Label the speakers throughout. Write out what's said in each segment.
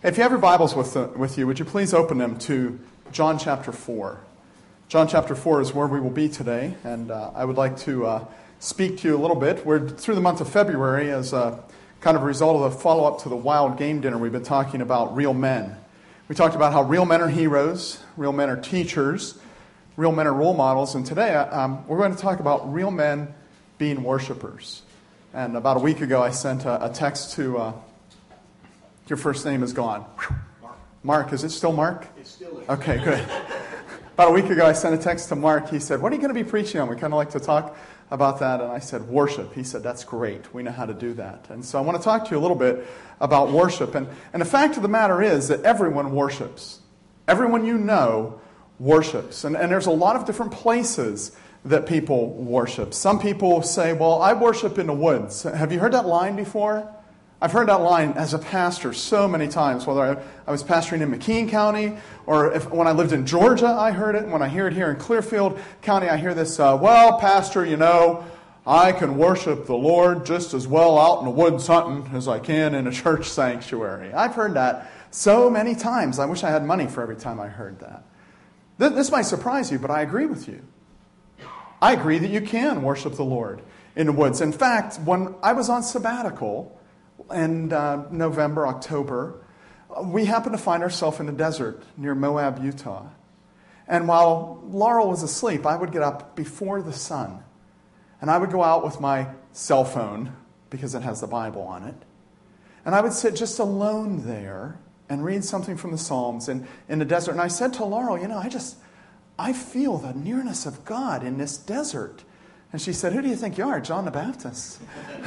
Speaker 1: If you have your Bibles with you, would you please open them to John chapter 4? John chapter 4 is where we will be today, and I would like to speak to you a little bit. We're through the month of February as a kind of a result of the follow-up to the Wild Game Dinner. We've been talking about real men. We talked about how real men are heroes, real men are teachers, real men are role models, and today we're going to talk about real men being worshipers. And about a week ago, I sent a text to... your first name is gone. Mark, is it still Mark?
Speaker 2: It still is.
Speaker 1: Okay, good. About a week ago, I sent a text to Mark. He said, what are you going to be preaching on? We kind of like to talk about that. And I said, worship. He said, that's great. We know how to do that. And so I want to talk to you a little bit about worship. And the fact of the matter is that everyone worships. Everyone you know worships. And there's a lot of different places that people worship. Some people say, well, I worship in the woods. Have you heard that line before? I've heard that line as a pastor so many times, whether I was pastoring in McKean County or when I lived in Georgia, I heard it. And when I hear it here in Clearfield County, I hear this, well, pastor, you know, I can worship the Lord just as well out in the woods hunting as I can in a church sanctuary. I've heard that so many times. I wish I had money for every time I heard that. This might surprise you, but I agree with you. I agree that you can worship the Lord in the woods. In fact, when I was on sabbatical in November, October, we happened to find ourselves in the desert near Moab, Utah. And while Laurel was asleep, I would get up before the sun. And I would go out with my cell phone, because it has the Bible on it. And I would sit just alone there and read something from the Psalms in the desert. And I said to Laurel, you know, I feel the nearness of God in this desert. And she said, who do you think you are, John the Baptist?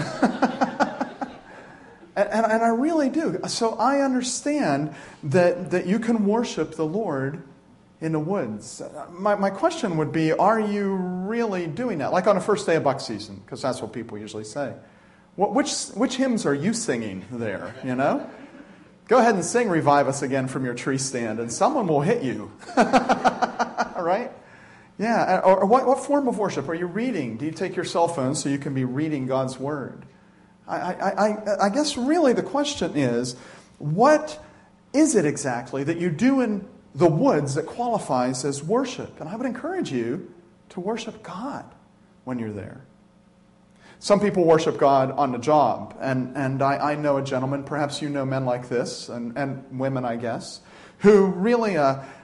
Speaker 1: And I really do. So I understand that you can worship the Lord in the woods. My question would be, are you really doing that? Like on the first day of buck season, because that's what people usually say. Which hymns are you singing there, you know? Go ahead and sing Revive Us Again from your tree stand, and someone will hit you. Right? Yeah. Or what form of worship are you reading? Do you take your cell phone so you can be reading God's Word? I guess really the question is, what is it exactly that you do in the woods that qualifies as worship? And I would encourage you to worship God when you're there. Some people worship God on the job, and I know a gentleman, perhaps you know men like this, and women, I guess, who really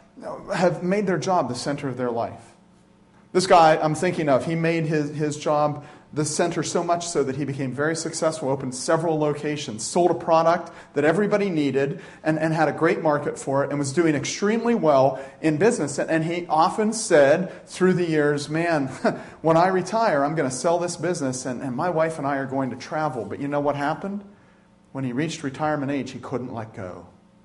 Speaker 1: have made their job the center of their life. This guy I'm thinking of, he made his job the center so much so that he became very successful, opened several locations, sold a product that everybody needed, and had a great market for it, and was doing extremely well in business. And he often said through the years, man, when I retire, I'm going to sell this business, and my wife and I are going to travel. But you know what happened? When he reached retirement age, he couldn't let go.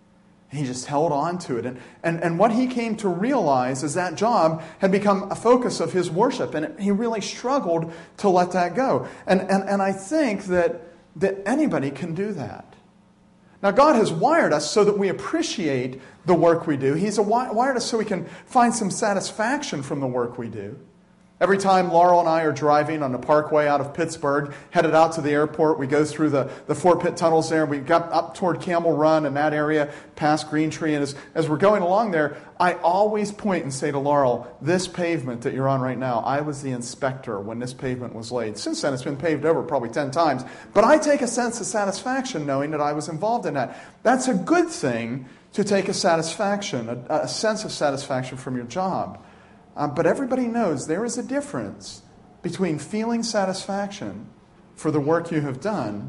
Speaker 1: He just held on to it. And what he came to realize is that job had become a focus of his worship. And he really struggled to let that go. And I think that anybody can do that. Now, God has wired us so that we appreciate the work we do. He's wired us so we can find some satisfaction from the work we do. Every time Laurel and I are driving on the parkway out of Pittsburgh, headed out to the airport, we go through the Fort Pitt tunnels there. We got up toward Camel Run and that area, past Green Tree. And as we're going along there, I always point and say to Laurel, this pavement that you're on right now, I was the inspector when this pavement was laid. Since then, it's been paved over probably 10 times. But I take a sense of satisfaction knowing that I was involved in that. That's a good thing, to take a satisfaction, a sense of satisfaction from your job. But everybody knows there is a difference between feeling satisfaction for the work you have done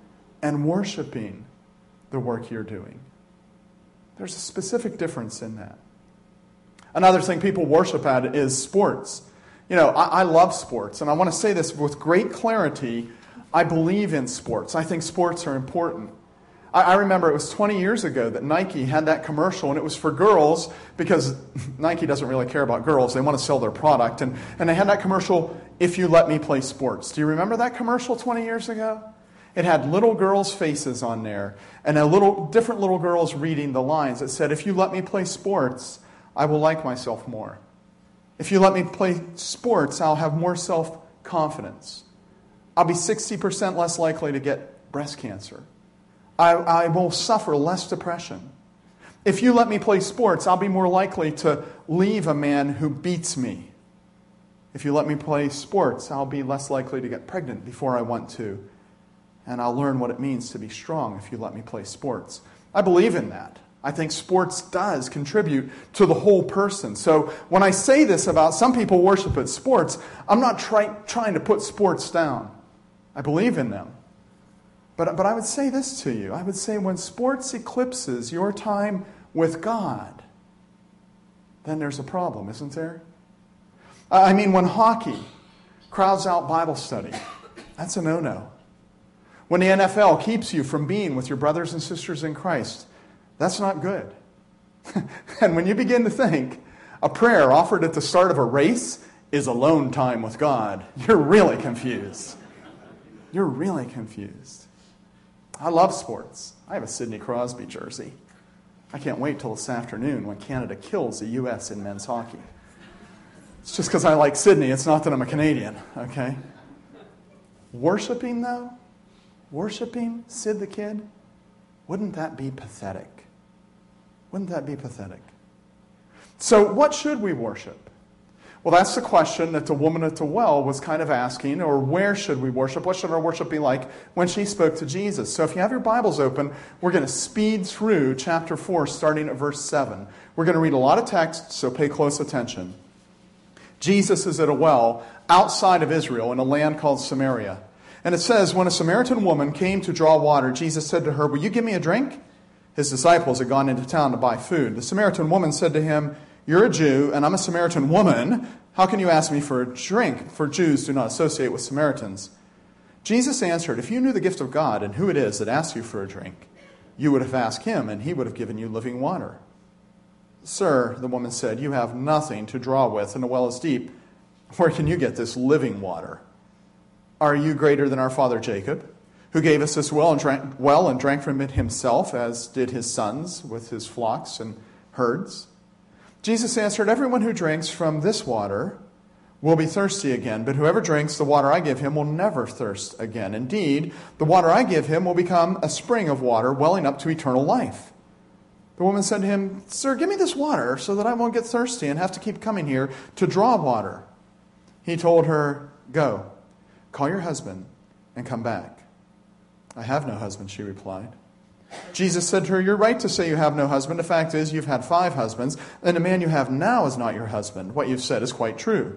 Speaker 1: and worshiping the work you're doing. There's a specific difference in that. Another thing people worship at is sports. You know, I love sports, and I want to say this with great clarity. I believe in sports. I think sports are important. I remember it was 20 years ago that Nike had that commercial, and it was for girls because Nike doesn't really care about girls. They want to sell their product. And they had that commercial, if you let me play sports. Do you remember that commercial 20 years ago? It had little girls' faces on there and different little girls reading the lines. It said, if you let me play sports, I will like myself more. If you let me play sports, I'll have more self-confidence. I'll be 60% less likely to get breast cancer. I will suffer less depression. If you let me play sports, I'll be more likely to leave a man who beats me. If you let me play sports, I'll be less likely to get pregnant before I want to. And I'll learn what it means to be strong if you let me play sports. I believe in that. I think sports does contribute to the whole person. So when I say this about some people worship at sports, I'm not trying to put sports down. I believe in them. But I would say this to you. I would say when sports eclipses your time with God, then there's a problem, isn't there? I mean, when hockey crowds out Bible study, that's a no-no. When the NFL keeps you from being with your brothers and sisters in Christ, that's not good. And when you begin to think a prayer offered at the start of a race is alone time with God, you're really confused. You're really confused. I love sports. I have a Sidney Crosby jersey. I can't wait till this afternoon when Canada kills the U.S. in men's hockey. It's just because I like Sidney. It's not that I'm a Canadian, okay? Worshipping, though? Worshipping Sid the Kid? Wouldn't that be pathetic? Wouldn't that be pathetic? So what should we worship? Well, that's the question that the woman at the well was kind of asking, or where should we worship? What should our worship be like when she spoke to Jesus? So if you have your Bibles open, we're going to speed through chapter 4, starting at verse 7. We're going to read a lot of text, so pay close attention. Jesus is at a well outside of Israel in a land called Samaria. And it says, when a Samaritan woman came to draw water, Jesus said to her, "Will you give me a drink?" His disciples had gone into town to buy food. The Samaritan woman said to him, "You're a Jew, and I'm a Samaritan woman. How can you ask me for a drink? For Jews do not associate with Samaritans." Jesus answered, "If you knew the gift of God and who it is that asks you for a drink, you would have asked him, and he would have given you living water." "Sir," the woman said, "you have nothing to draw with, and the well is deep. Where can you get this living water? Are you greater than our father Jacob, who gave us this well and drank from it himself, as did his sons with his flocks and herds?" Jesus answered, "Everyone who drinks from this water will be thirsty again, but whoever drinks the water I give him will never thirst again. Indeed, the water I give him will become a spring of water welling up to eternal life." The woman said to him, "Sir, give me this water so that I won't get thirsty and have to keep coming here to draw water." He told her, "Go, call your husband and come back." "I have no husband," she replied. Jesus said to her, "You're right to say you have no husband. The fact is, you've had 5 husbands, and the man you have now is not your husband. What you've said is quite true."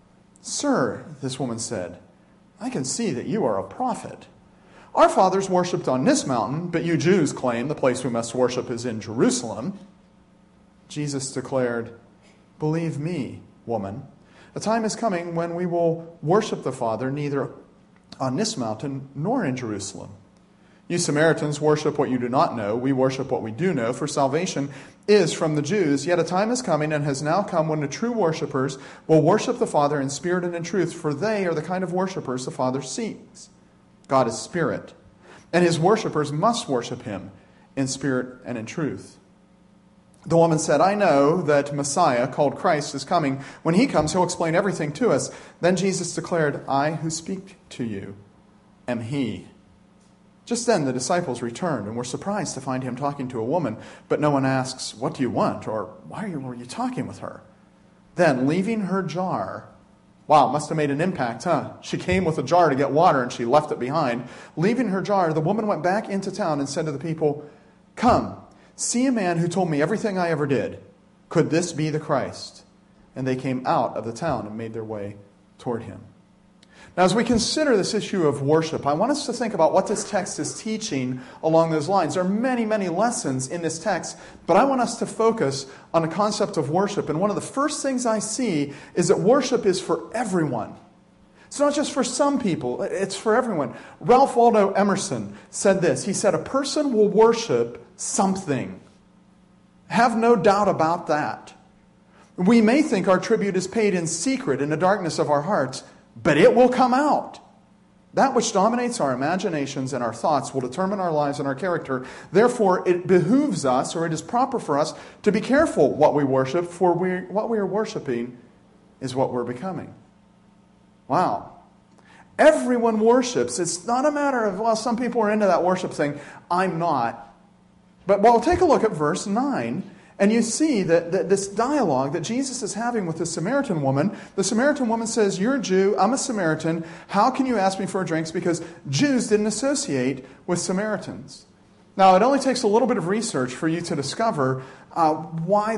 Speaker 1: "Sir," this woman said, "I can see that you are a prophet. Our fathers worshipped on this mountain, but you Jews claim the place we must worship is in Jerusalem." Jesus declared, "Believe me, woman, a time is coming when we will worship the Father neither on this mountain nor in Jerusalem. You Samaritans worship what you do not know. We worship what we do know, for salvation is from the Jews. Yet a time is coming and has now come when the true worshipers will worship the Father in spirit and in truth, for they are the kind of worshipers the Father seeks. God is spirit, and his worshipers must worship him in spirit and in truth." The woman said, "I know that Messiah, called Christ, is coming. When he comes, he'll explain everything to us." Then Jesus declared, "I who speak to you am he." Just then the disciples returned and were surprised to find him talking to a woman, but no one asks, "What do you want?" or were you talking with her?" Then, leaving her jar, wow, it must have made an impact, huh? She came with a jar to get water and she left it behind. Leaving her jar, the woman went back into town and said to the people, "Come, see a man who told me everything I ever did. Could this be the Christ?" And they came out of the town and made their way toward him. Now, as we consider this issue of worship, I want us to think about what this text is teaching along those lines. There are many, many lessons in this text, but I want us to focus on the concept of worship. And one of the first things I see is that worship is for everyone. It's not just for some people, it's for everyone. Ralph Waldo Emerson said this. He said, "A person will worship something. Have no doubt about that. We may think our tribute is paid in secret in the darkness of our hearts, but it will come out. That which dominates our imaginations and our thoughts will determine our lives and our character. Therefore, it behooves us, or it is proper for us, to be careful what we worship, for what we are worshiping is what we're becoming." Wow. Everyone worships. It's not a matter of, well, some people are into that worship thing. I'm not. But well, take a look at verse 9, and you see that this dialogue that Jesus is having with the Samaritan woman. The Samaritan woman says, you're a Jew, I'm a Samaritan. How can you ask me for a drink? It's because Jews didn't associate with Samaritans. Now, it only takes a little bit of research for you to discover why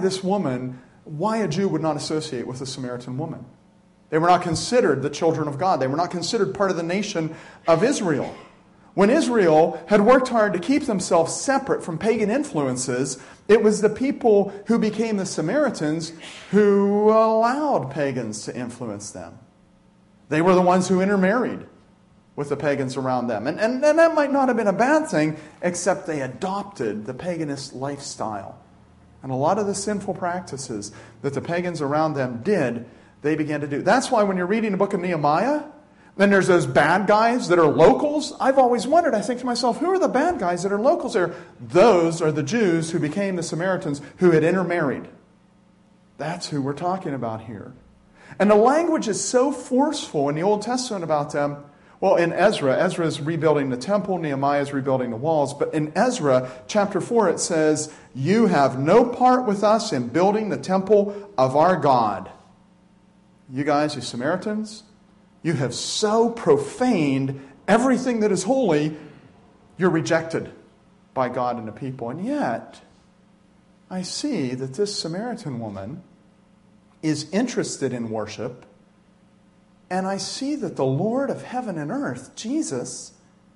Speaker 1: a Jew would not associate with a Samaritan woman. They were not considered the children of God. They were not considered part of the nation of Israel. When Israel had worked hard to keep themselves separate from pagan influences, it was the people who became the Samaritans who allowed pagans to influence them. They were the ones who intermarried with the pagans around them. And that might not have been a bad thing, except they adopted the paganist lifestyle. And a lot of the sinful practices that the pagans around them did, they began to do. That's why when you're reading the book of Nehemiah, then there's those bad guys that are locals. I've always wondered, I think to myself, who are the bad guys that are locals there? Those are the Jews who became the Samaritans who had intermarried. That's who we're talking about here. And the language is so forceful in the Old Testament about them. Well, in Ezra is rebuilding the temple, Nehemiah is rebuilding the walls. But in Ezra chapter 4 it says, you have no part with us in building the temple of our God. You guys, you Samaritans, you have so profaned everything that is holy, you're rejected by God and the people. And yet, I see that this Samaritan woman is interested in worship, and I see that the Lord of heaven and earth, Jesus,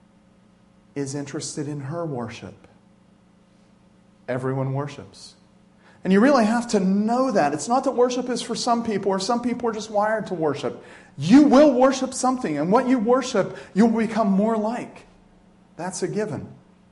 Speaker 1: is interested in her worship. Everyone worships. And you really have to know that. It's not that worship is for some people, or some people are just wired to worship. You will worship something, and what you worship, you'll become more like. That's a given.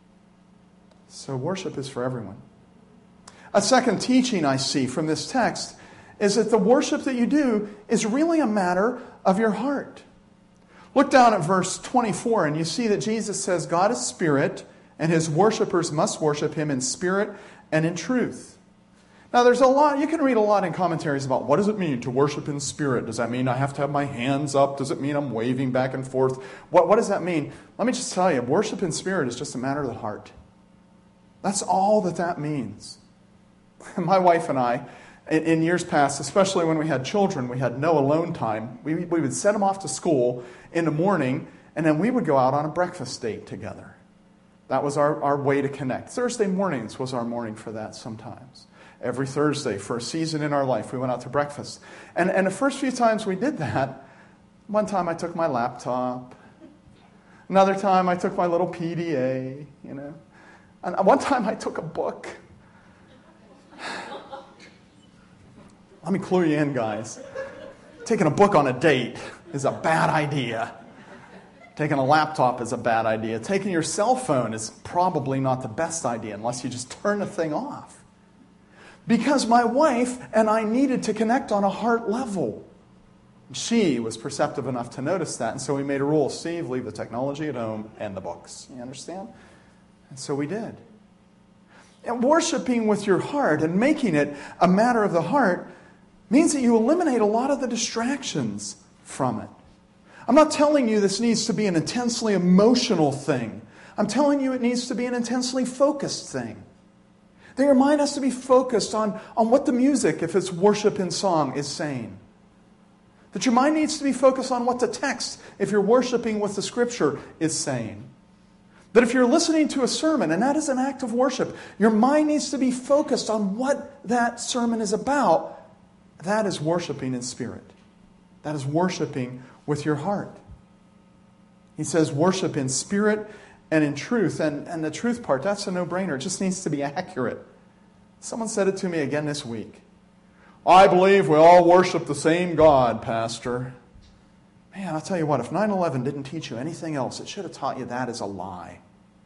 Speaker 1: So worship is for everyone. A second teaching I see from this text is that the worship that you do is really a matter of your heart. Look down at verse 24, and you see that Jesus says, God is spirit, and his worshipers must worship him in spirit and in truth. Now, there's a lot, you can read a lot in commentaries about what does it mean to worship in spirit? Does that mean I have to have my hands up? Does it mean I'm waving back and forth? What does that mean? Let me just tell you, worship in spirit is just a matter of the heart. That's all that means. My wife and I, in years past, especially when we had children, we had no alone time. We would send them off to school in the morning, and then we would go out on a breakfast date together. That was our way to connect. Thursday mornings was our morning for that sometimes. Every Thursday for a season in our life, we went out to breakfast. And the first few times we did that, one time I took my laptop. Another time I took my little PDA, And one time I took a book. Let me clue you in, guys. Taking a book on a date is a bad idea. Taking a laptop is a bad idea. Taking your cell phone is probably not the best idea unless you just turn the thing off. Because my wife and I needed to connect on a heart level. She was perceptive enough to notice that, and so we made a rule. Steve, leave the technology at home and the books. You understand? And so we did. And worshiping with your heart and making it a matter of the heart means that you eliminate a lot of the distractions from it. I'm not telling you this needs to be an intensely emotional thing. I'm telling you it needs to be an intensely focused thing. That your mind has to be focused on what the music, if it's worship in song, is saying. That your mind needs to be focused on what the text, if you're worshiping with the Scripture, is saying. That if you're listening to a sermon, and that is an act of worship, your mind needs to be focused on what that sermon is about. That is worshiping in spirit. That is worshiping with your heart. He says worship in spirit and in truth. And the truth part, that's a no-brainer. It just needs to be accurate. Someone said it to me again this week. I believe we all worship the same God, Pastor. Man, I'll tell you what, if 9/11 didn't teach you anything else, it should have taught you that is a lie.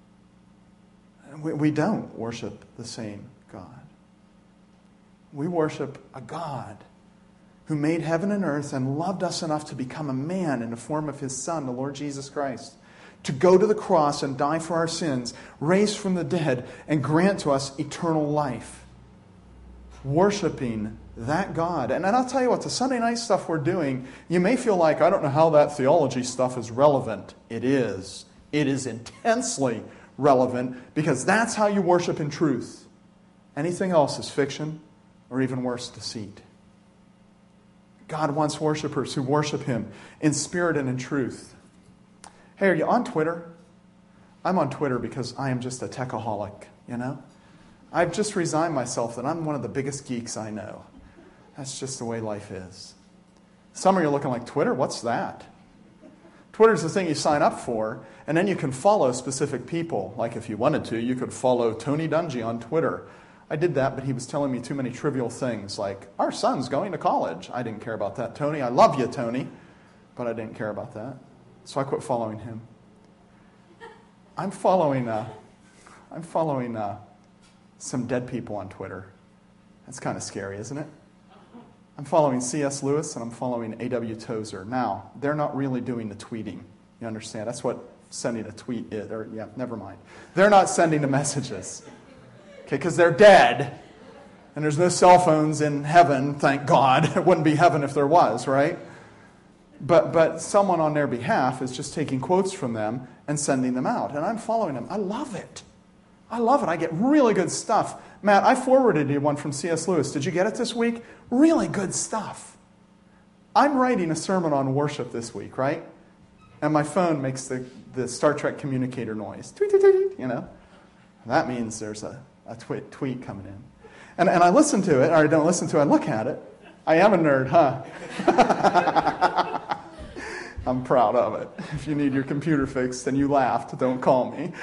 Speaker 1: We don't worship the same God. We worship a God who made heaven and earth and loved us enough to become a man in the form of his Son, the Lord Jesus Christ, to go to the cross and die for our sins, raise from the dead, and grant to us eternal life. worshiping that God. And I'll tell you what, the Sunday night stuff we're doing, you may feel like, I don't know how that theology stuff is relevant. It is. It is intensely relevant because that's how you worship in truth. Anything else is fiction or even worse, deceit. God wants worshipers who worship Him in spirit and in truth. Hey, are you on Twitter? I'm on Twitter because I am just a techaholic, you know? I've just resigned myself that I'm one of the biggest geeks I know. That's just the way life is. Some of you are looking like, Twitter? What's that? Twitter's the thing you sign up for, and then you can follow specific people. Like if you wanted to, you could follow Tony Dungy on Twitter. I did that, but he was telling me too many trivial things like, our son's going to college. I didn't care about that, Tony. I love you, Tony, but I didn't care about that. So I quit following him. I'm following some dead people on Twitter. That's kind of scary, isn't it? I'm following C.S. Lewis and I'm following A.W. Tozer. Now, they're not really doing the tweeting. You understand? That's what sending a tweet is. Never mind. They're not sending the messages. Okay, because they're dead. And there's no cell phones in heaven, thank God. It wouldn't be heaven if there was, right? But someone on their behalf is just taking quotes from them and sending them out. And I'm following them. I love it. I love it. I get really good stuff. Matt, I forwarded you one from C.S. Lewis. Did you get it this week? Really good stuff. I'm writing a sermon on worship this week, right? And my phone makes the Star Trek communicator noise. Tweet, tweet, tweet, you know? That means there's a tweet coming in. And I listen to it, or I don't listen to it, I look at it. I am a nerd, huh? I'm proud of it. If you need your computer fixed and you laughed, don't call me.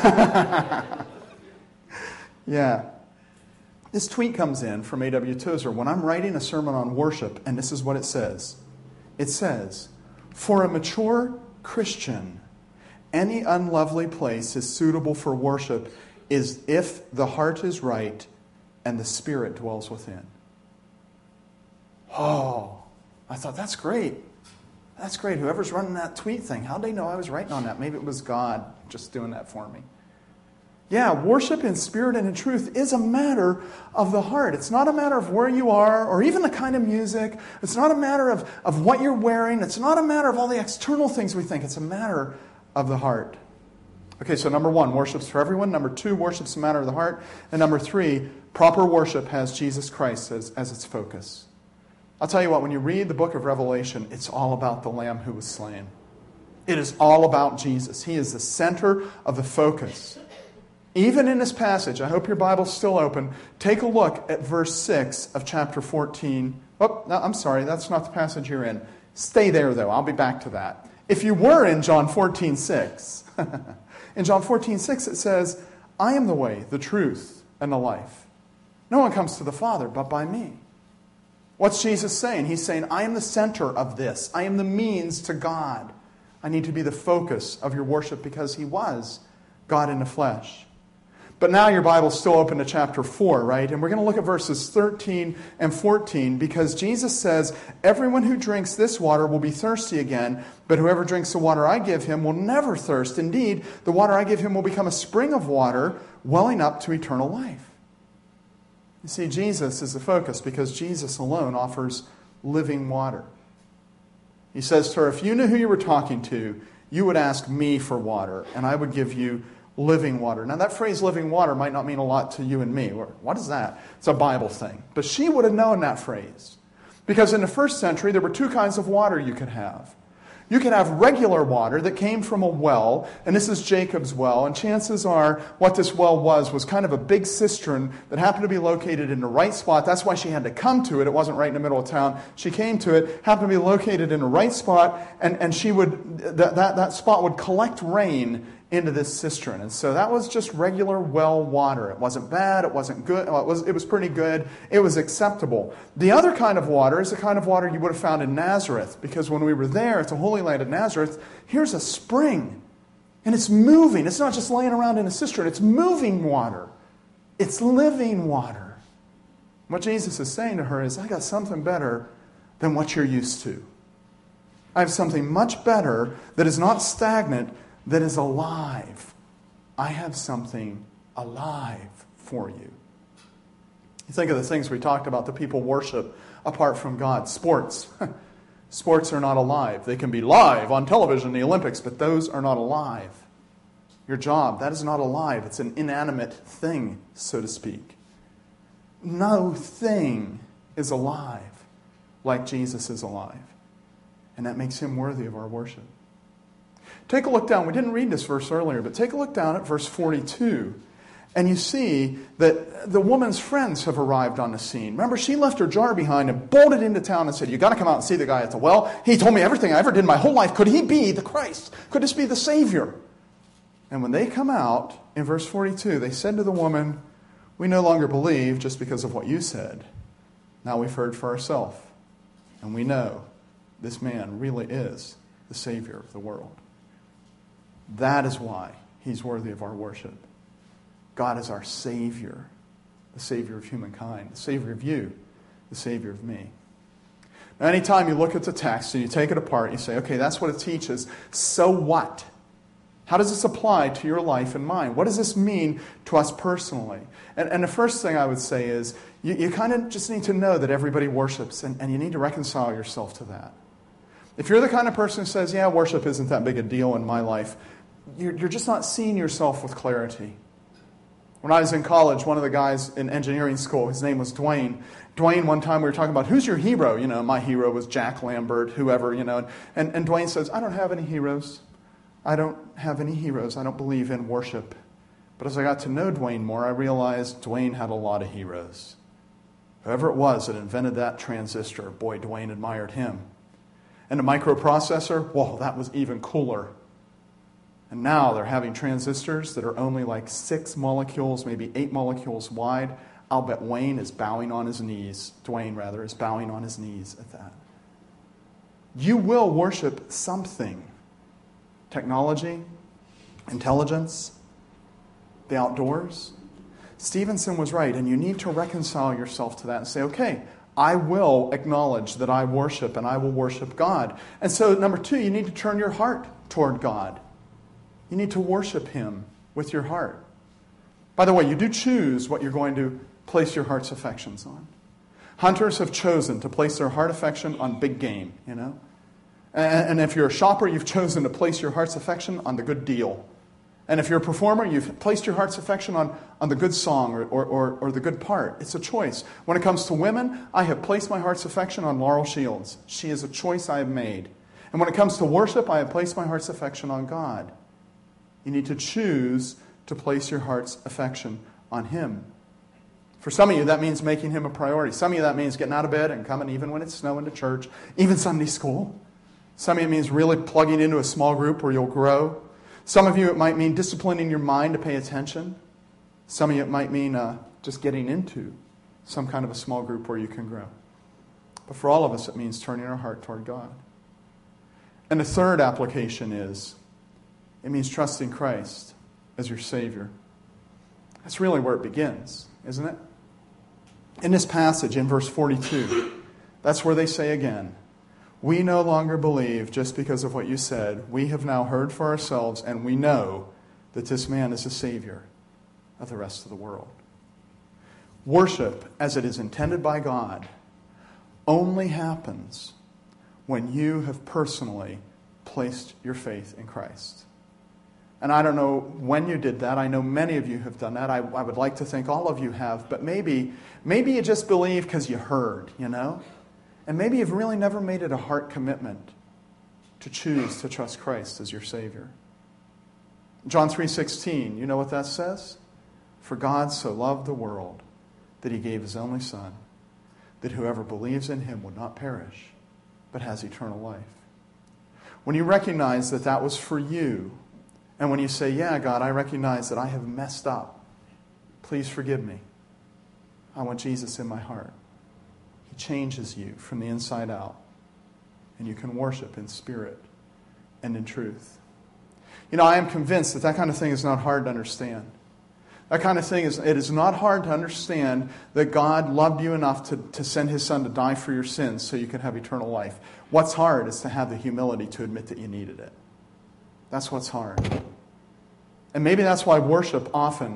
Speaker 1: Yeah. This tweet comes in from A.W. Tozer when I'm writing a sermon on worship, and this is what it says. It says, for a mature Christian, any unlovely place is suitable for worship is if the heart is right and the Spirit dwells within. Oh, I thought, that's great. That's great. Whoever's running that tweet thing, how'd they know I was writing on that? Maybe it was God just doing that for me. Yeah, worship in spirit and in truth is a matter of the heart. It's not a matter of where you are or even the kind of music. It's not a matter of what you're wearing. It's not a matter of all the external things we think. It's a matter of the heart. Okay, so number one, worship's for everyone. Number two, worship's a matter of the heart. And number three, proper worship has Jesus Christ as its focus. I'll tell you what, when you read the book of Revelation, it's all about the Lamb who was slain. It is all about Jesus. He is the center of the focus. Even in this passage, I hope your Bible's still open, take a look at verse 6 of chapter 14. Oh, no, I'm sorry, that's not the passage you're in. Stay there, though. I'll be back to that. If you were in John 14:6, in John 14:6 it says, I am the way, the truth, and the life. No one comes to the Father but by me. What's Jesus saying? He's saying, I am the center of this. I am the means to God. I need to be the focus of your worship because He was God in the flesh. But now your Bible's still open to chapter 4, right? And we're going to look at verses 13 and 14 because Jesus says, everyone who drinks this water will be thirsty again, but whoever drinks the water I give him will never thirst. Indeed, the water I give him will become a spring of water welling up to eternal life. You see, Jesus is the focus because Jesus alone offers living water. He says to her, if you knew who you were talking to, you would ask me for water, and I would give you living water. Now, that phrase living water might not mean a lot to you and me. What is that? It's a Bible thing. But she would have known that phrase. Because in the first century, there were two kinds of water you could have. You could have regular water that came from a well, and this is Jacob's well, and chances are what this well was kind of a big cistern that happened to be located in the right spot. That's why she had to come to it. It wasn't right in the middle of town. She came to it, happened to be located in the right spot, and she would that spot would collect rain into this cistern. And so that was just regular well water. It wasn't bad, it wasn't good, it was pretty good, it was acceptable. The other kind of water is the kind of water you would have found in Nazareth, because when we were there at the Holy Land of Nazareth, here's a spring, and it's moving. It's not just laying around in a cistern, it's moving water. It's living water. What Jesus is saying to her is, I got something better than what you're used to. I have something much better that is not stagnant, that is alive. I have something alive for you. You Think of the things we talked about that people worship apart from God. Sports. Sports are not alive. They can be live on television, the Olympics, but those are not alive. Your job, that is not alive. It's an inanimate thing, so to speak. No thing is alive like Jesus is alive. And that makes him worthy of our worship. Take a look down. We didn't read this verse earlier, but take a look down at verse 42. And you see that the woman's friends have arrived on the scene. Remember, she left her jar behind and bolted into town and said, "You got to come out and see the guy at the well. He told me everything I ever did in my whole life. Could he be the Christ? Could this be the Savior?" And when they come out, in verse 42, they said to the woman, "We no longer believe just because of what you said. Now we've heard for ourselves. And we know this man really is the Savior of the world." That is why he's worthy of our worship. God is our Savior, the Savior of humankind, the Savior of you, the Savior of me. Now, anytime you look at the text and you take it apart, you say, okay, that's what it teaches. So what? How does this apply to your life and mine? What does this mean to us personally? And the first thing I would say is you kind of just need to know that everybody worships, and you need to reconcile yourself to that. If you're the kind of person who says, yeah, worship isn't that big a deal in my life, you're just not seeing yourself with clarity. When I was in college, one of the guys in engineering school, his name was Dwayne. Dwayne, one time we were talking about, who's your hero? You know, my hero was Jack Lambert, whoever, you know. And Dwayne says, I don't have any heroes. I don't have any heroes. I don't believe in worship. But as I got to know Dwayne more, I realized Dwayne had a lot of heroes. Whoever it was that invented that transistor, boy, Dwayne admired him. And the microprocessor, whoa, that was even cooler. And now they're having transistors that are only like 6 molecules, maybe 8 molecules wide. I'll bet Dwayne is bowing on his knees at that. You will worship something. Technology, intelligence, the outdoors. Stevenson was right, and you need to reconcile yourself to that and say, okay, I will acknowledge that I worship, and I will worship God. And so, number 2, you need to turn your heart toward God. You need to worship him with your heart. By the way, you do choose what you're going to place your heart's affections on. Hunters have chosen to place their heart affection on big game, you know. And if you're a shopper, you've chosen to place your heart's affection on the good deal. And if you're a performer, you've placed your heart's affection on the good song or the good part. It's a choice. When it comes to women, I have placed my heart's affection on Laurel Shields. She is a choice I have made. And when it comes to worship, I have placed my heart's affection on God. You need to choose to place your heart's affection on him. For some of you, that means making him a priority. Some of you, that means getting out of bed and coming even when it's snowing to church, even Sunday school. Some of you, it means really plugging into a small group where you'll grow. Some of you, it might mean disciplining your mind to pay attention. Some of you, it might mean just getting into some kind of a small group where you can grow. But for all of us, it means turning our heart toward God. And the third application is, it means trusting Christ as your Savior. That's really where it begins, isn't it? In this passage, in verse 42, that's where they say again, we no longer believe just because of what you said. We have now heard for ourselves, and we know that this man is the Savior of the rest of the world. Worship, as it is intended by God, only happens when you have personally placed your faith in Christ. And I don't know when you did that. I know many of you have done that. I would like to think all of you have. But maybe you just believe because you heard, you know? And maybe you've really never made it a heart commitment to choose to trust Christ as your Savior. John 3:16, you know what that says? For God so loved the world that he gave his only Son, that whoever believes in him would not perish, but has eternal life. When you recognize that that was for you, and when you say, yeah, God, I recognize that I have messed up. Please forgive me. I want Jesus in my heart. He changes you from the inside out. And you can worship in spirit and in truth. You know, I am convinced that kind of thing is not hard to understand. That kind of thing it is not hard to understand that God loved you enough to send his Son to die for your sins so you can have eternal life. What's hard is to have the humility to admit that you needed it. That's what's hard. And maybe that's why worship often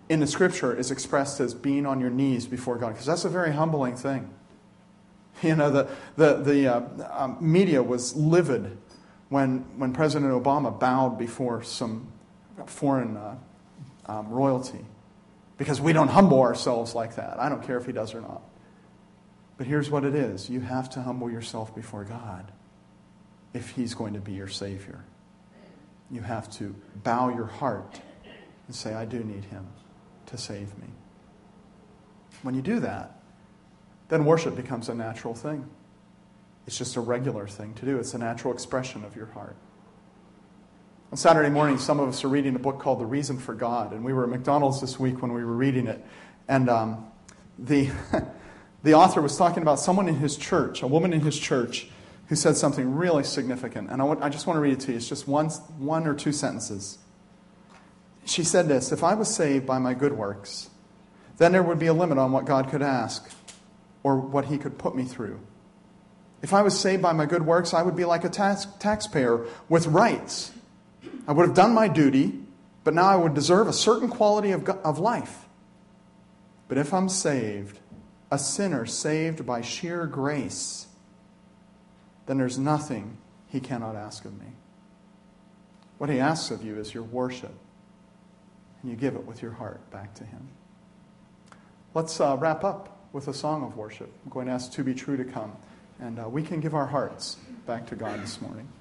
Speaker 1: in the Scripture is expressed as being on your knees before God, because that's a very humbling thing. You know, the media was livid when President Obama bowed before some foreign royalty, because we don't humble ourselves like that. I don't care if he does or not. But here's what it is. You have to humble yourself before God if he's going to be your Savior. You have to bow your heart and say, I do need him to save me. When you do that, then worship becomes a natural thing. It's just a regular thing to do. It's a natural expression of your heart. On Saturday morning, some of us are reading a book called The Reason for God, and we were at McDonald's this week when we were reading it, and the author was talking about someone in his church, a woman in his church, who said something really significant, and I just want to read it to you. It's just one or two sentences. She said this: if I was saved by my good works, then there would be a limit on what God could ask or what he could put me through. If I was saved by my good works, I would be like a taxpayer with rights. I would have done my duty, but now I would deserve a certain quality of life. But if I'm saved, a sinner saved by sheer grace, then there's nothing he cannot ask of me. What he asks of you is your worship, and you give it with your heart back to him. Let's wrap up with a song of worship. I'm going to ask To Be True to come, and we can give our hearts back to God this morning.